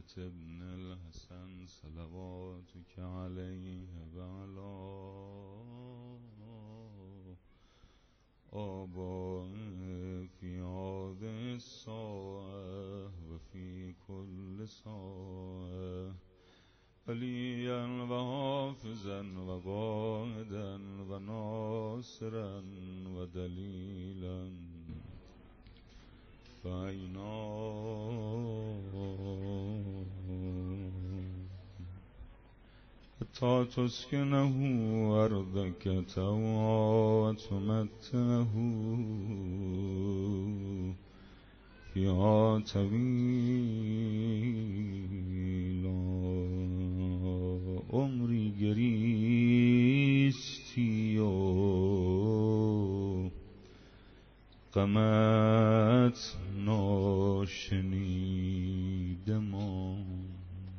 ابن الحسن صلواتك عليه وعلى آبائه في هذه الساعة وفي كل ساعة عليا وحافظا وقائدا وناصرا ودليلا فأينا حتى تسكنه أرضك طوعا وتمتعه فيها طويلا. عمری گریستی و غمت ناشنیده ماند.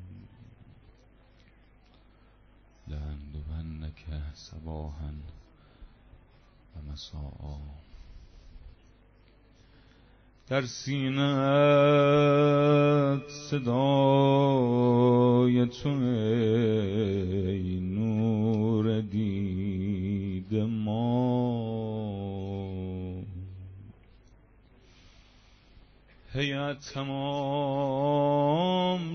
لأندبنک صباحا و مساء. در سینه‌ات صدای تو ای نور دید ما. هیئت تمام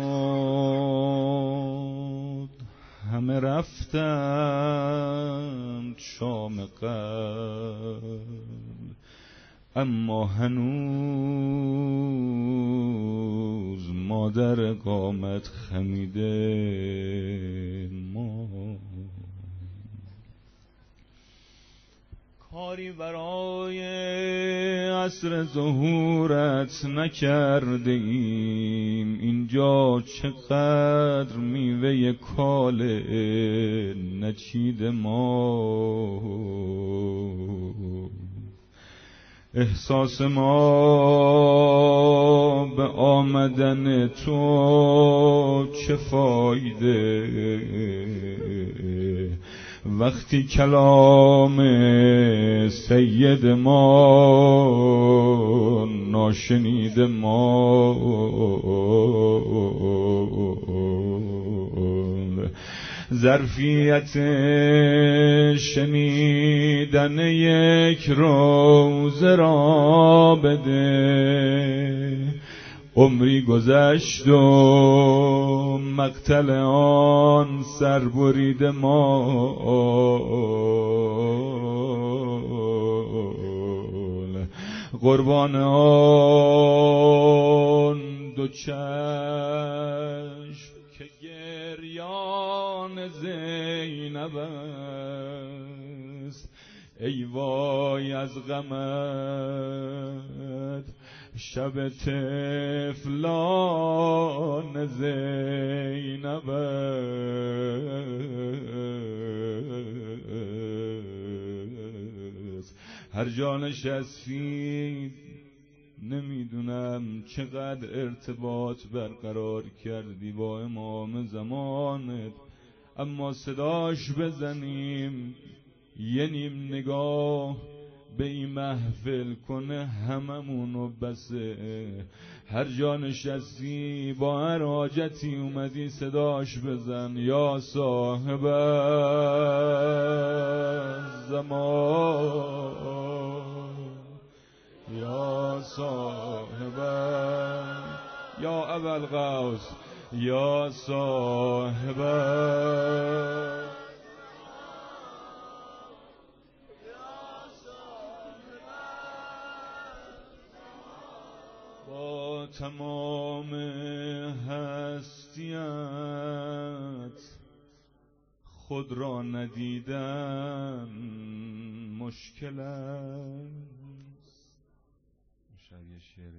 شد، همه رفتند شام قبل، اما هنوز مادر قامت خمیده ما. کاری برای عصر ظهورت نکرده ایم، اینجا چقدر میوه کاله نچید ما. احساس ما به آمدن تو چه فایده وقتی کلام سید ما ناشنیده ما. ظرفیت شنیدن یک روزه را بده، عمری گذشت و مقتل آن سربرید ما. قربان آن دو چشم که گریان زینب است، ای وای از غمت شب طفلان زینب است. هر جا نشستی نمیدونم چقدر ارتباط برقرار کردی با امام زمانت، اما صداش بزنیم یه نیم نگاه به این محفل کنه هممونو بسه. هر جا نشستی با هر حاجتی اومدی صداش بزن، یا صاحب زمان، یا صاحب، یا ابوالغوث، یا صاحب با تمام هستیت خود را ندیدن مشکل است. شاید یه شعر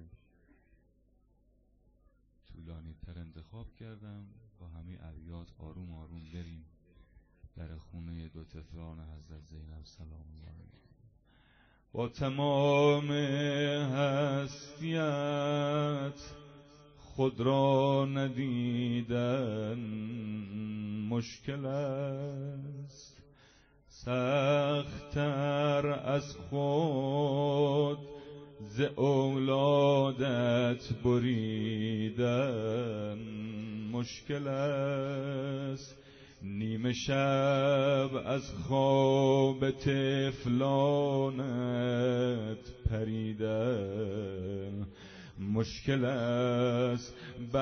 طولانی تر انتخاب کردم، با همین ابیات آروم آروم بریم در خونه دو طفلان حضرت زینب سلام الله علیها. با تمام هستیت خود را ندیدن مشکل است، سخت‌تر از خود ز اولادت بریدن مشکل است، نیمه شب از خواب طفلانت پریدن مشکل است،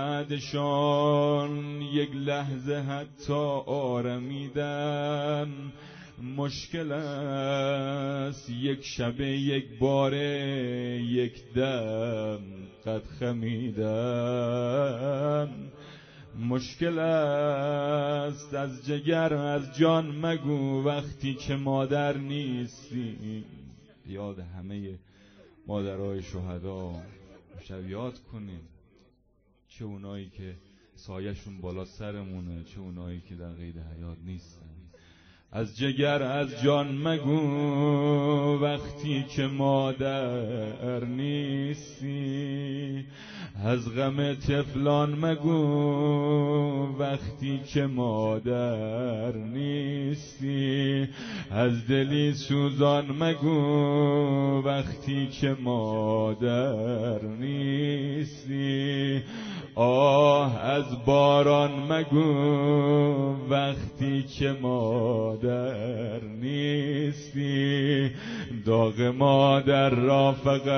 بعدشان یک لحظه حتی آرمیدن مشکل است، یک شب یک باره یک دم قد خمیدن مشکل است، از جگر از جان مگو وقتی که مادر نیستی. یاد همه مادرای شهدا شب یاد کنیم، چه اونایی که سایه‌شون بالا سرمونه، چه اونایی که در قید حیات نیستن. از جگر از جان مگو وقتی که مادر نیستی، از غم طفلان مگو وقتی که مادر نیستی، از دلی سوزان مگو وقتی که مادر نیستی، آه از باران مگو وقتی که مادر نیستی، داغ مادر را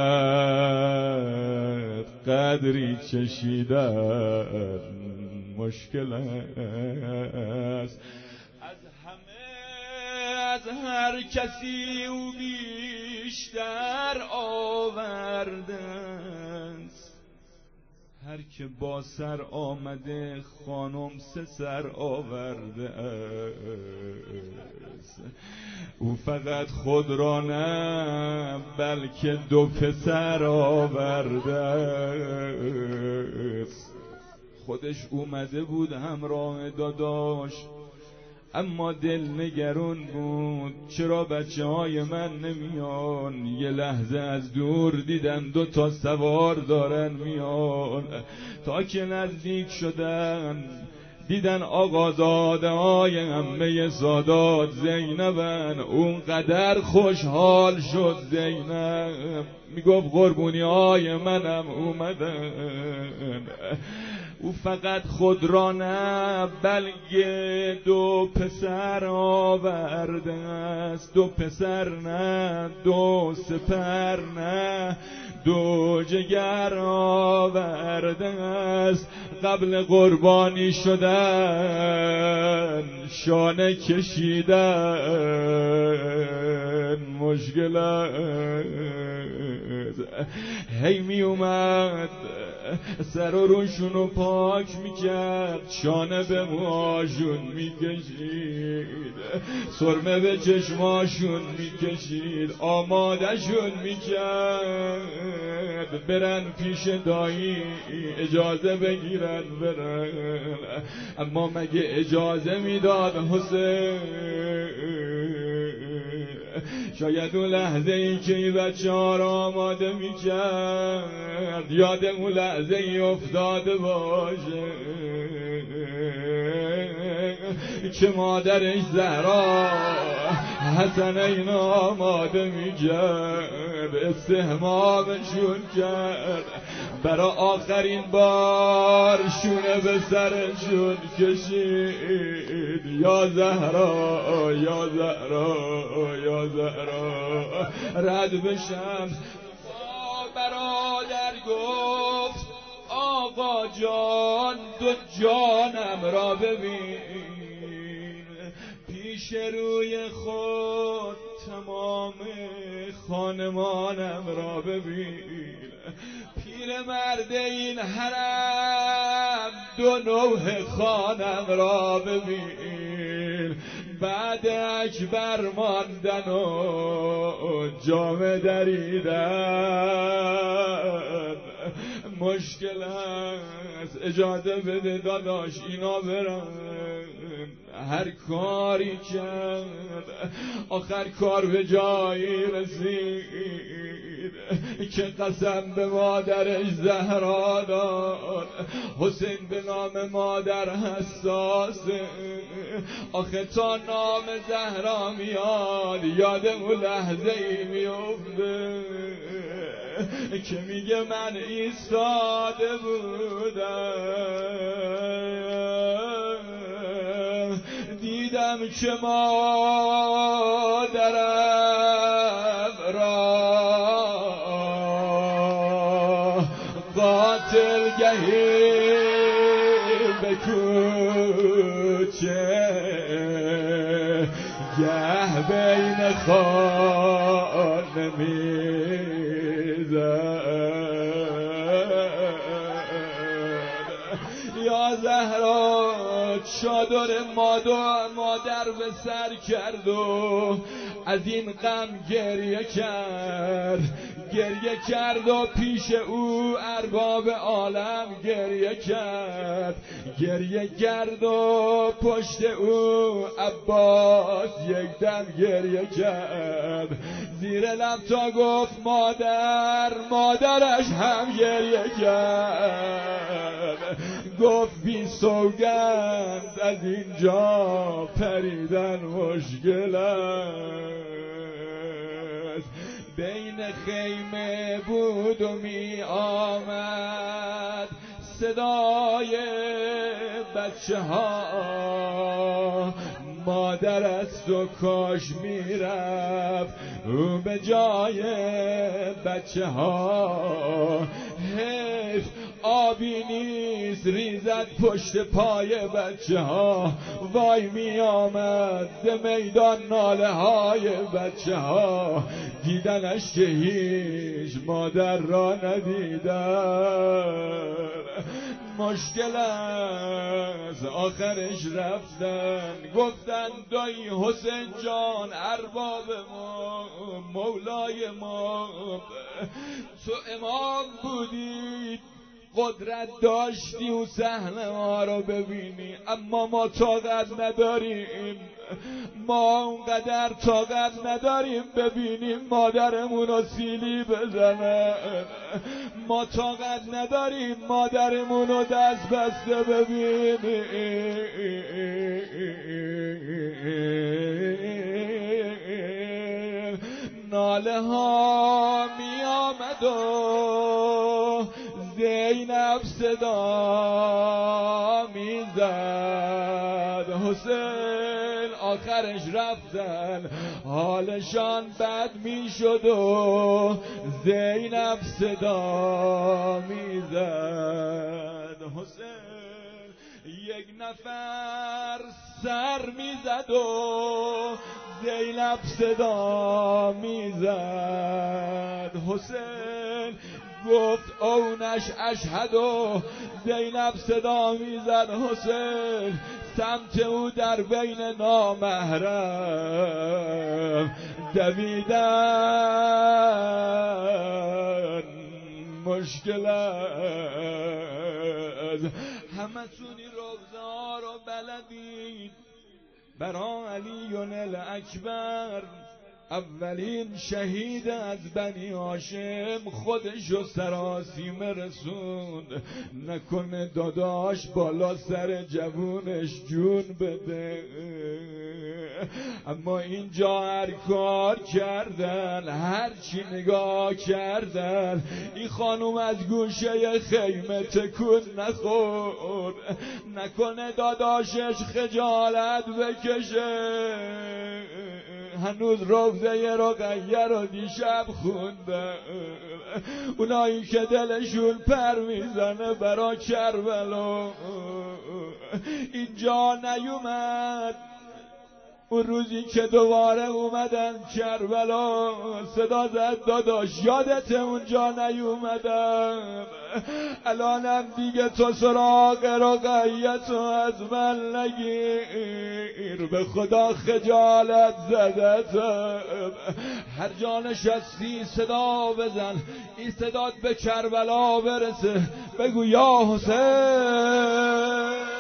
فقط قدری چشیدن مشکل است، از همه از هر کسی او بیشتر آورده است، هر که با سر آمده خانم سه سر آورده است، او فقط خود را نه بلکه دو پسر آورده است، خودش اومده بود همراه داداش اما دل نگران بود چرا بچه های من نمیان، یه لحظه از دور دیدن 2 سوار دارن میان، تا که نزدیک شدن دیدن آقازاده های عمه سادات زینبن، اونقدر خوشحال شد زینب میگفت قربونی های منم اومدن، او فقط خود را نه بلکه 2 پسر آورده است، 2 پسر نه 2 سپر نه 2 جگر آورده است، قبل قربانی شدن شانه کشیدن مشکل است، هی می اومد سر و روشونو پاک میکرد، شانه به موهاشون میکشید، سرمه به چشماشون میکشید، آمادهشون میکرد برن پیش دایی اجازه بگیرن برن، اما مگه اجازه میداد حسین؟ شاید اون لحظه ای که این بچه ها را آماده می کرد یاد اون لحظه ای افتاده باشه که مادرش زهرا حسنین آماده می کرد، استحمامشون کرد، برای آخرین بار شونه به سرشون کشید، یا زهرا یا زهرا یا زهرا رد بشم. برادر گفت آقا جان 2 جانم را ببین، پیش روی خود تمام خانمانم را ببین، پیرمرد این حرم 2 نوح خانم را ببین، بعد اکبر ماندن و جامه دریدن مشکل است، اجازه بده داداش اینا برن، هر کاری کرد آخر کار به جایی رسید که قسم به مادرش زهرا داد، حسین به نام مادر حساسه، آخه تا نام زهرا میاد یاد اون لحظه ای میفته که میگه من ایستاده بودم دیدم که مادرم را قاتل گهی به کوچه گه بین خانه میزد یا زهرا چادر مادر به سر کرد و از این غم گریه کرد و پیش او ارباب عالم گریه کرد و پشت او عباس یک دم گریه کرد زیر لب تا گفت مادرش هم گریه کرد گفت بی سوگند از اینجا پریدن مشکل است بین خیمه بود و می آمد صدای بچه ها مادر است و کاش می رفت او به جای بچه ها حیف آبی نیست ریزد پشت پای بچه ها وای می آمد به میدان ناله های بچه ها دیدنش که هیچ مادر را ندیدن مشکل است آخرش رفتن گفتن دایی حسین جان ارباب ما مولای ما تو امام بودی قدرت داشتی و صحنه ما رو ببینی اما ما طاقت نداریم ما اونقدر طاقت نداریم ببینیم مادرمون رو سیلی بزنن ما طاقت نداریم مادرمون رو دست بسته ببینیم ناله ها می آمد و زینب صدا میزد حسین آخرش رفتن حالشان بد میشد و زینب صدا میزد حسین یک نفر سر میزد و زینب صدا میزد حسین گفت اونش اشهد و زینب صدا میزد حسین سمت او در بین نامحرم دویدن مشکل است همتونی روزه ها رو بلدید برا علی الاکبر اولین شهید از بنی هاشم خودشو سراسیمه رسوند نکنه داداش بالا سر جوونش جون بده اما اینجا هر کار کردن هر چی نگاه کردن این خانوم از گوشه خیمه تکون نخورد نکنه داداشش خجالت بکشه هنوز روزه رقیه رو دیشب خوندم اونایی که دلشون پر میزنه برا کربلا اینجا نیومد اون روزی که دوباره اومدن کربلا صدا زد داداش یادت اونجا نیومدم الانم دیگه تو سراغ رقیت از من نگیر به خدا خجالت زدتم هر جا نشستی صدا بزن این صدات به کربلا برسه بگو یا حسین